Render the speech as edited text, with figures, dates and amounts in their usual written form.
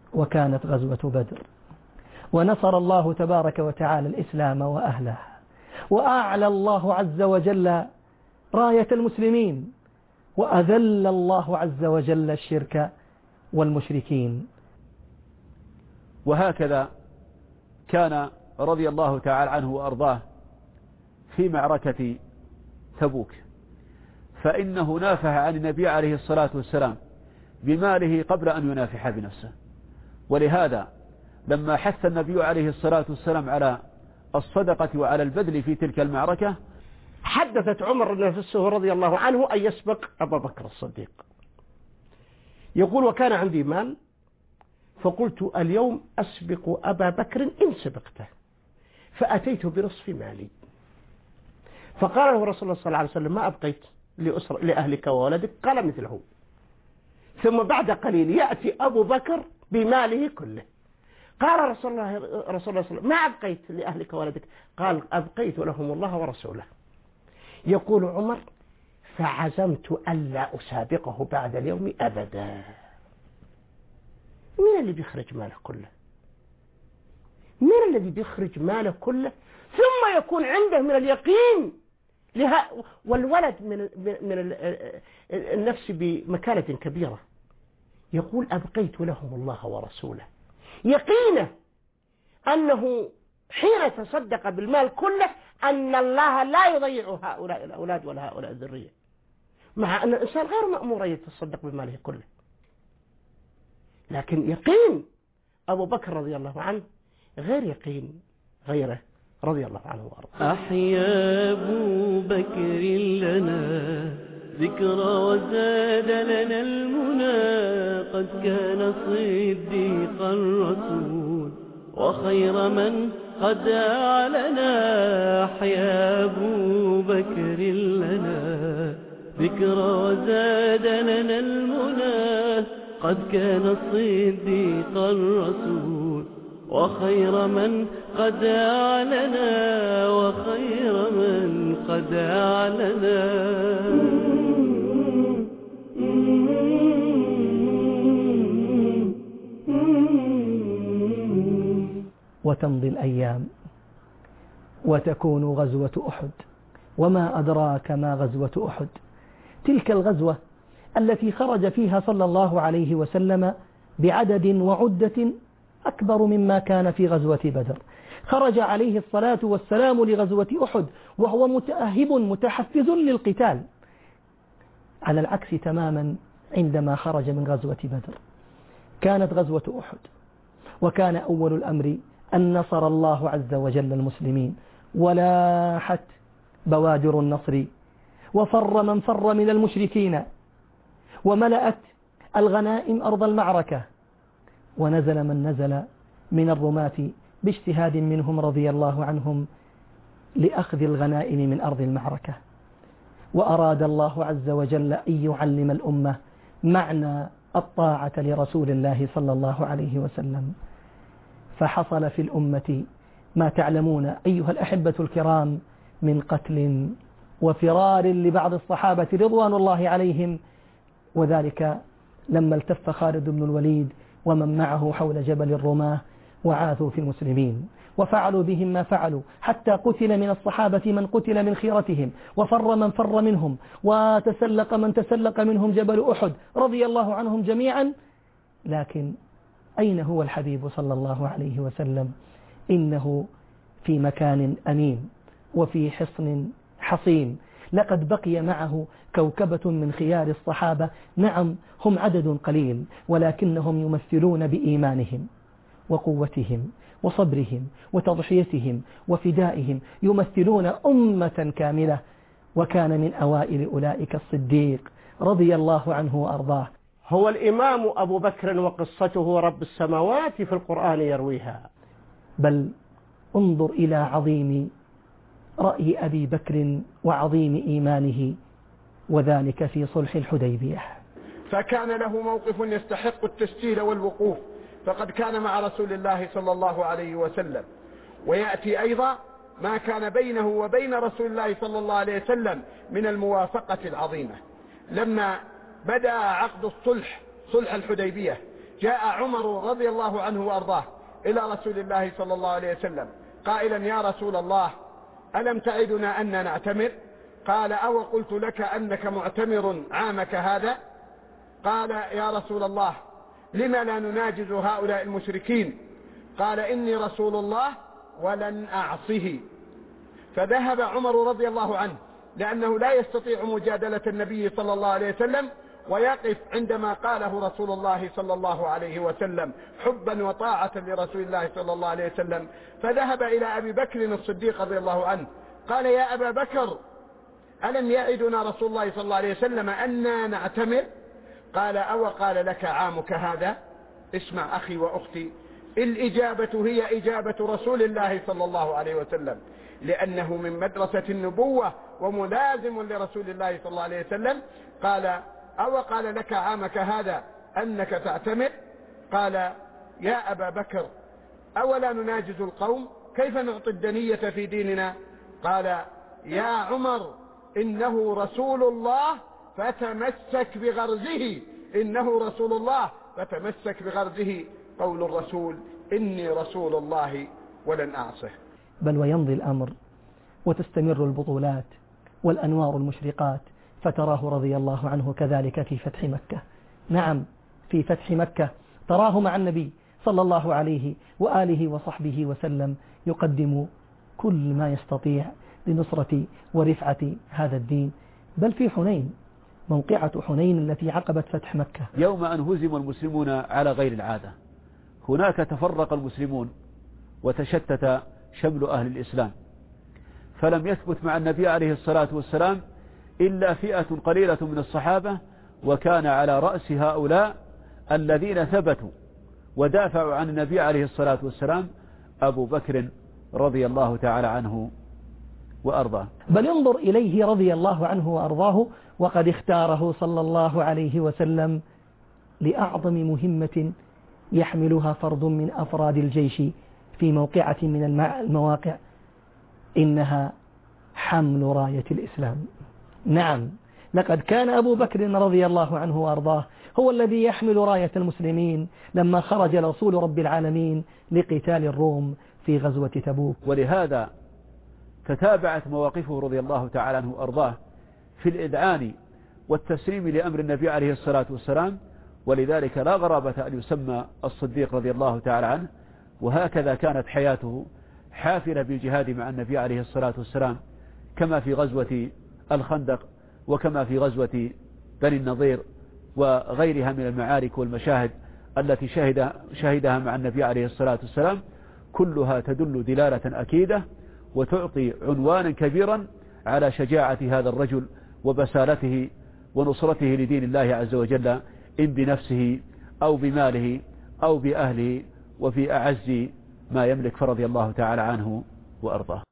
وكانت غزوة بدر، ونصر الله تبارك وتعالى الإسلام وأهله، وأعلى الله عز وجل راية المسلمين، وأذل الله عز وجل الشرك والمشركين. وهكذا كان رضي الله تعالى عنه وأرضاه في معركة تبوك، فإنه نافح عن النبي عليه الصلاة والسلام بماله قبل أن ينافح بنفسه. ولهذا لما حث النبي عليه الصلاة والسلام على الصدقة وعلى البذل في تلك المعركة، حدثت عمر نفسه رضي الله عنه أن يسبق أبا بكر الصديق. يقول: وكان عندي مال فقلت اليوم أسبق أبا بكر إن سبقته، فأتيت بنصف مالي. فقال له رسول الله صلى الله عليه وسلم: ما أبقيت لأهلك وولدك؟ قال: مثله. ثم بعد قليل يأتي أبو بكر بماله كله. قال رسول الله صلى الله عليه وسلم: ما أبقيت لأهلك وولدك؟ قال: أبقيت لهم الله ورسوله. يقول عمر: فعزمت ألا أسابقه بعد اليوم أبدا. من اللي بيخرج ماله كله؟ من الذي بيخرج ماله كله ثم يكون عنده من اليقين والولد من النفس بمكانة كبيرة؟ يقول: أبقيت لهم الله ورسوله، يقينه أنه حين تصدق بالمال كله أن الله لا يضيع هؤلاء الأولاد ولا هؤلاء الذرية، مع أن الإنسان غير مأمور أن يتصدق بماله كله، لكن يقين أبو بكر رضي الله عنه غير يقين غيره رضي الله عنه وارضاه. أحيا أبو بكر لنا ذكرى وزاد لنا المنى، قد كان صديق الرسول وخير من قد أعلنا. أحيا أبو بكر لنا ذكرى وزاد لنا المنى، قد كان صديق الرسول وخير من قد أعلنا، وخير من قد أعلنا. وتمضي الأيام وتكون غزوة أحد، وما أدراك ما غزوة أحد. تلك الغزوة التي خرج فيها صلى الله عليه وسلم بعدد وعدة أكبر مما كان في غزوة بدر. خرج عليه الصلاة والسلام لغزوة أحد وهو متأهب متحفز للقتال، على العكس تماما عندما خرج من غزوة بدر. كانت غزوة أحد، وكان أول الأمر أن نصر الله عز وجل المسلمين، ولاحت بوادر النصر، وفر من فر من المشركين، وملأت الغنائم أرض المعركة، ونزل من نزل من الرماة باجتهاد منهم رضي الله عنهم لأخذ الغنائم من أرض المعركة. وأراد الله عز وجل أن يعلم الأمة معنى الطاعة لرسول الله صلى الله عليه وسلم، فحصل في الأمة ما تعلمون أيها الأحبة الكرام من قتل وفرار لبعض الصحابة رضوان الله عليهم، وذلك لما التف خالد بن الوليد ومن معه حول جبل الرماة وعاثوا في المسلمين وفعلوا بهم ما فعلوا، حتى قتل من الصحابة من قتل من خيرتهم، وفر من فر منهم، وتسلق من تسلق منهم جبل أحد رضي الله عنهم جميعا. لكن أين هو الحبيب صلى الله عليه وسلم؟ إنه في مكان أمين وفي حصن حصين. لقد بقي معه كوكبة من خيار الصحابة، نعم هم عدد قليل، ولكنهم يمثلون بإيمانهم وقوتهم وصبرهم وتضحيتهم وفدائهم، يمثلون أمة كاملة. وكان من أوائل أولئك الصديق رضي الله عنه وأرضاه. هو الإمام أبو بكر وقصته رب السماوات في القرآن يرويها. بل انظر إلى عظيم رأي أبي بكر وعظيم إيمانه، وذلك في صلح الحديبية. فكان له موقف يستحق التسجيل والوقوف، فقد كان مع رسول الله صلى الله عليه وسلم. ويأتي أيضا ما كان بينه وبين رسول الله صلى الله عليه وسلم من الموافقة العظيمة. لما بدأ عقد الصلح، صلح الحديبية، جاء عمر رضي الله عنه وأرضاه إلى رسول الله صلى الله عليه وسلم قائلا: يا رسول الله، ألم تعدنا أن نعتمر؟ قال: أو قلت لك أنك معتمر عامك هذا؟ قال: يا رسول الله، لم لا نناجز هؤلاء المشركين؟ قال: إني رسول الله ولن أعصه. فذهب عمر رضي الله عنه لأنه لا يستطيع مجادلة النبي صلى الله عليه وسلم، ويقف عندما قاله رسول الله صلى الله عليه وسلم حبا وطاعة لرسول الله صلى الله عليه وسلم. فذهب إلى أبي بكر الصديق رضي الله عنه قال: يا أبا بكر، ألم يعدنا رسول الله صلى الله عليه وسلم أننا نعتمر؟ قال: أو قال لك عامك هذا؟ اسمع أخي وأختي، الإجابة هي إجابة رسول الله صلى الله عليه وسلم، لأنه من مدرسة النبوة وملازم لرسول الله صلى الله عليه وسلم. قال: أو قال لك عامك هذا أنك تعتمر؟ قال: يا أبا بكر، أولا نناجز القوم؟ كيف نعطي الدنية في ديننا؟ قال: يا عمر، إنه رسول الله فتمسك بغرزه، إنه رسول الله فتمسك بغرزه. قول الرسول: إني رسول الله ولن أعصه. بل ويمضي الأمر وتستمر البطولات والأنوار المشرقات، فتراه رضي الله عنه كذلك في فتح مكة. نعم، في فتح مكة تراه مع النبي صلى الله عليه وآله وصحبه وسلم يقدم كل ما يستطيع لنصرة ورفعة هذا الدين. بل في حنين، موقعة حنين التي عقبت فتح مكة، يوم أن هزم المسلمون على غير العادة، هناك تفرق المسلمون وتشتت شمل أهل الإسلام، فلم يثبت مع النبي عليه الصلاة والسلام إلا فئة قليلة من الصحابة، وكان على رأس هؤلاء الذين ثبتوا ودافعوا عن النبي عليه الصلاة والسلام أبو بكر رضي الله تعالى عنه وأرضاه. بل انظر إليه رضي الله عنه وأرضاه، وقد اختاره صلى الله عليه وسلم لأعظم مهمة يحملها فرد من أفراد الجيش في موقعة من المواقع، إنها حمل راية الإسلام. نعم، لقد كان أبو بكر رضي الله عنه وأرضاه هو الذي يحمل راية المسلمين لما خرج رسول رب العالمين لقتال الروم في غزوة تبوك. ولهذا تتابعت مواقفه رضي الله تعالى عنه وأرضاه في الإذعان والتسليم لأمر النبي عليه الصلاة والسلام، ولذلك لا غرابة أن يسمى الصديق رضي الله تعالى عنه. وهكذا كانت حياته حافلة بالجهاد مع النبي عليه الصلاة والسلام، كما في غزوة الخندق، وكما في غزوة بني النضير، وغيرها من المعارك والمشاهد التي شهدها مع النبي عليه الصلاة والسلام، كلها تدل دلالة أكيدة وتعطي عنوانا كبيرا على شجاعة هذا الرجل وبسالته ونصرته لدين الله عز وجل، إن بنفسه أو بماله أو بأهله وفي أعز ما يملك، فرضي الله تعالى عنه وأرضاه.